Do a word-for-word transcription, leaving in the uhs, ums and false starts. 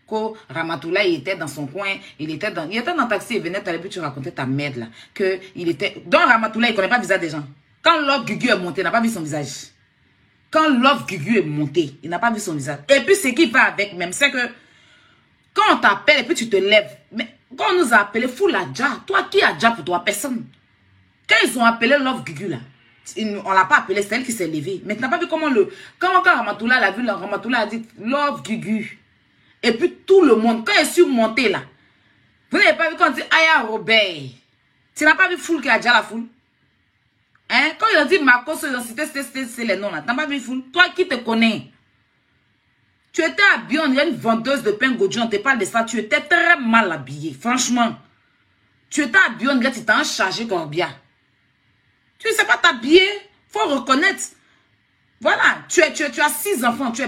que Ramatoula, il était dans son coin, il était dans, il était dans le taxi, il venait, t'allais, puis tu racontais ta merde, là. Que il était, donc Ramatoula, il connaît pas le visage des gens. Quand Love Gugu est monté, il n'a pas vu son visage. Quand Love Gugu est monté, il n'a pas vu son visage. Et puis, ce qui va avec même, c'est que, quand on t'appelle et puis tu te lèves, mais quand on nous a appelé, fou la Dja, toi qui a Dja pour toi, personne. Quand ils ont appelé Love Gugu, là, on l'a pas appelé, c'est elle qui s'est levée. Mais tu n'as pas vu comment le, comment quand Ramatoula l'a vu, Ramatoula a dit Love Gugu. Et puis tout le monde, quand ils sont montés là, vous n'avez pas vu quand on dit Aya Robert. Tu n'as pas vu foule qui a déjà la foule? Hein? Quand ils ont dit Marcos, ils ont cité c'est les noms là. Tu n'as pas vu foule? Toi qui te connais. Tu étais habillée, on dirait une vendeuse de pain Goju, on te parle de ça. Tu étais très mal habillée, franchement. Tu étais habillée, on dirait que tu t'es chargé comme bien. Tu ne sais pas t'habiller, faut reconnaître. Voilà, tu, es, tu, tu as six enfants, tu es